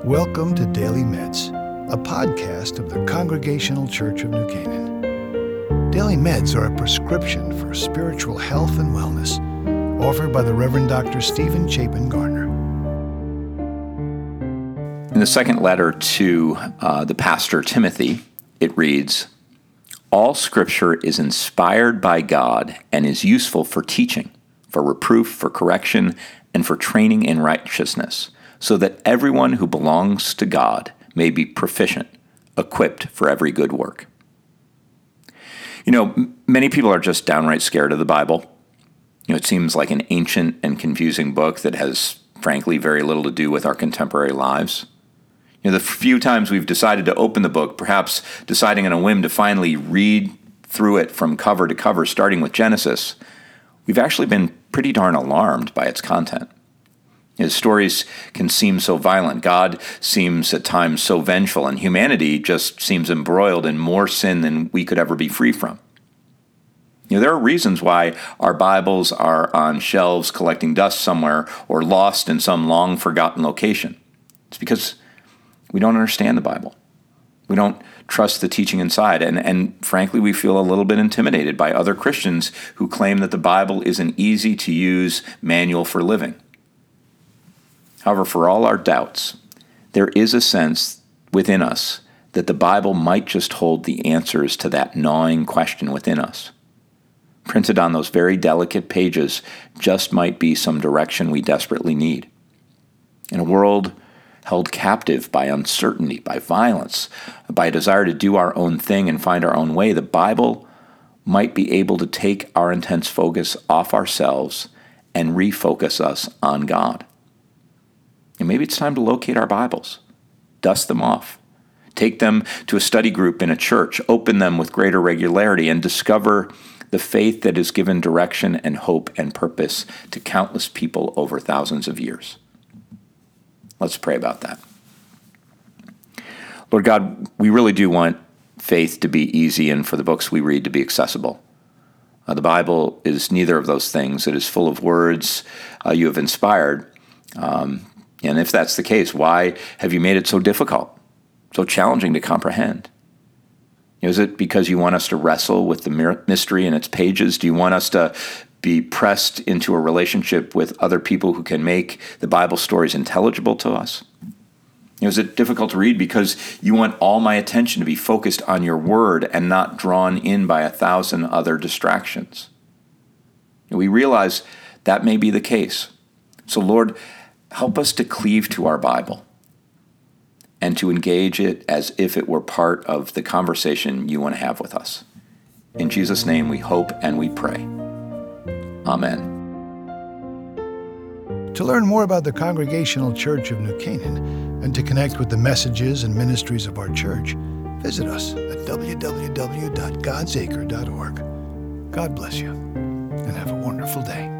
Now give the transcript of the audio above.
Welcome to Daily Meds, a podcast of the Congregational Church of New Canaan. Daily Meds are a prescription for spiritual health and wellness, offered by the Reverend Dr. Stephen Chapin Garner. In the second letter to the pastor Timothy, it reads, "All Scripture is inspired by God and is useful for teaching, for reproof, for correction, and for training in righteousness, so that everyone who belongs to God may be proficient, equipped for every good work." You know, many people are just downright scared of the Bible. You know, it seems like an ancient and confusing book that has, frankly, very little to do with our contemporary lives. You know, the few times we've decided to open the book, perhaps deciding on a whim to finally read through it from cover to cover, starting with Genesis, we've actually been pretty darn alarmed by its content. His stories can seem so violent. God seems at times so vengeful, and humanity just seems embroiled in more sin than we could ever be free from. You know, there are reasons why our Bibles are on shelves collecting dust somewhere or lost in some long-forgotten location. It's because we don't understand the Bible. We don't trust the teaching inside, and frankly, we feel a little bit intimidated by other Christians who claim that the Bible is an easy-to-use manual for living. However, for all our doubts, there is a sense within us that the Bible might just hold the answers to that gnawing question within us. Printed on those very delicate pages just might be some direction we desperately need. In a world held captive by uncertainty, by violence, by a desire to do our own thing and find our own way, the Bible might be able to take our intense focus off ourselves and refocus us on God. And maybe it's time to locate our Bibles, dust them off, take them to a study group in a church, open them with greater regularity, and discover the faith that has given direction and hope and purpose to countless people over thousands of years. Let's pray about that. Lord God, we really do want faith to be easy and for the books we read to be accessible. The Bible is neither of those things. It is full of words you have inspired. And if that's the case, why have you made it so difficult, so challenging to comprehend? Is it because you want us to wrestle with the mystery in its pages? Do you want us to be pressed into a relationship with other people who can make the Bible stories intelligible to us? Is it difficult to read because you want all my attention to be focused on your word and not drawn in by 1,000 other distractions? We realize that may be the case. So Lord, help us to cleave to our Bible and to engage it as if it were part of the conversation you want to have with us. In Jesus' name we hope and we pray. Amen. To learn more about the Congregational Church of New Canaan and to connect with the messages and ministries of our church, visit us at www.godsacre.org. God bless you and have a wonderful day.